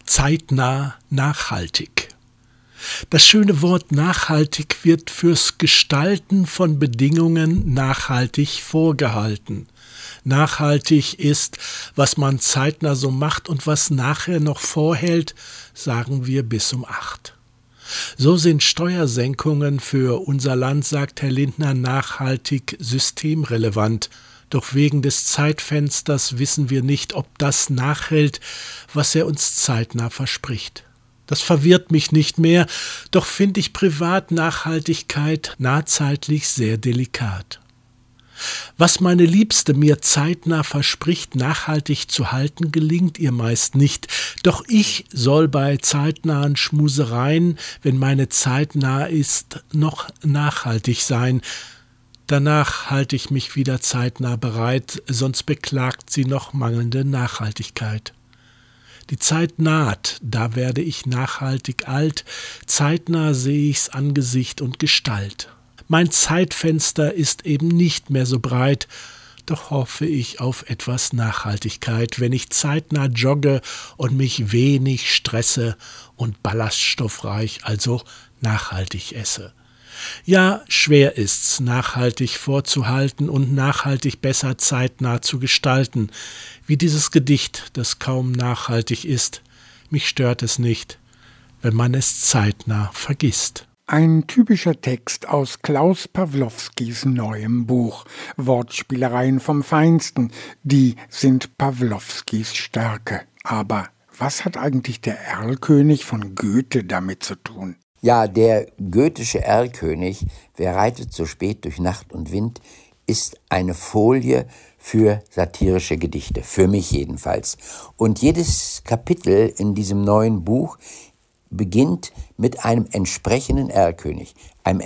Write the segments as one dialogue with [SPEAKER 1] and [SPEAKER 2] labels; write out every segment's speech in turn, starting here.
[SPEAKER 1] Zeitnah nachhaltig. Das schöne Wort nachhaltig wird fürs Gestalten von Bedingungen nachhaltig vorgehalten. Nachhaltig ist, was man zeitnah so macht und was nachher noch vorhält, sagen wir bis um 8. So sind Steuersenkungen für unser Land, sagt Herr Lindner, nachhaltig systemrelevant. Doch wegen des Zeitfensters wissen wir nicht, ob das nachhält, was er uns zeitnah verspricht. Das verwirrt mich nicht mehr, doch finde ich Privatnachhaltigkeit nahzeitlich sehr delikat. Was meine Liebste mir zeitnah verspricht, nachhaltig zu halten, gelingt ihr meist nicht. Doch ich soll bei zeitnahen Schmusereien, wenn meine Zeit nah ist, noch nachhaltig sein. Danach halte ich mich wieder zeitnah bereit, sonst beklagt sie noch mangelnde Nachhaltigkeit. Die Zeit naht, da werde ich nachhaltig alt, zeitnah sehe ich's Angesicht und Gestalt. Mein Zeitfenster ist eben nicht mehr so breit, doch hoffe ich auf etwas Nachhaltigkeit, wenn ich zeitnah jogge und mich wenig stresse und ballaststoffreich, also nachhaltig esse. Ja, schwer ist's, nachhaltig vorzuhalten und nachhaltig besser zeitnah zu gestalten, wie dieses Gedicht, das kaum nachhaltig ist. Mich stört es nicht, wenn man es zeitnah vergisst.
[SPEAKER 2] Ein typischer Text aus Klaus Pawlowskis neuem Buch. Wortspielereien vom Feinsten, die sind Pawlowskis Stärke. Aber was hat eigentlich der Erlkönig von Goethe damit zu tun?
[SPEAKER 3] Ja, der goethische Erlkönig, wer reitet so spät durch Nacht und Wind, ist eine Folie für satirische Gedichte, für mich jedenfalls. Und jedes Kapitel in diesem neuen Buch beginnt mit einem entsprechenden Erlkönig. Eine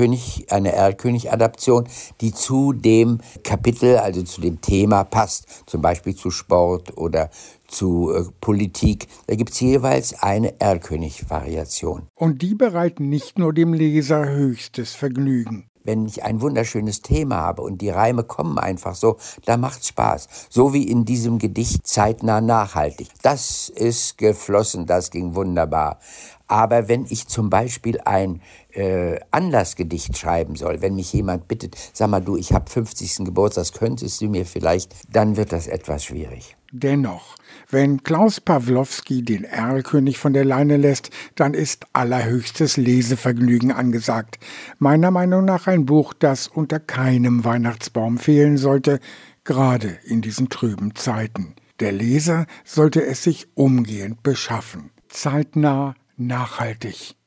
[SPEAKER 3] Erlkönig-Adaption, die zu dem Kapitel, also zu dem Thema passt. Zum Beispiel zu Sport oder zu Politik. Da gibt es jeweils eine Erlkönig-Variation.
[SPEAKER 2] Und die bereiten nicht nur dem Leser höchstes Vergnügen.
[SPEAKER 3] Wenn ich ein wunderschönes Thema habe und die Reime kommen einfach so, da macht's Spaß. So wie in diesem Gedicht zeitnah nachhaltig. Das ist geflossen, das ging wunderbar. Aber wenn ich zum Beispiel ein Anlassgedicht schreiben soll, wenn mich jemand bittet, sag mal du, ich habe 50. Geburtstag, könntest du mir vielleicht, dann wird das etwas schwierig.
[SPEAKER 2] Dennoch, wenn Klaus Pawlowski den Erlkönig von der Leine lässt, dann ist allerhöchstes Lesevergnügen angesagt. Meiner Meinung nach ein Buch, das unter keinem Weihnachtsbaum fehlen sollte, gerade in diesen trüben Zeiten. Der Leser sollte es sich umgehend beschaffen. Zeitnah, nachhaltig.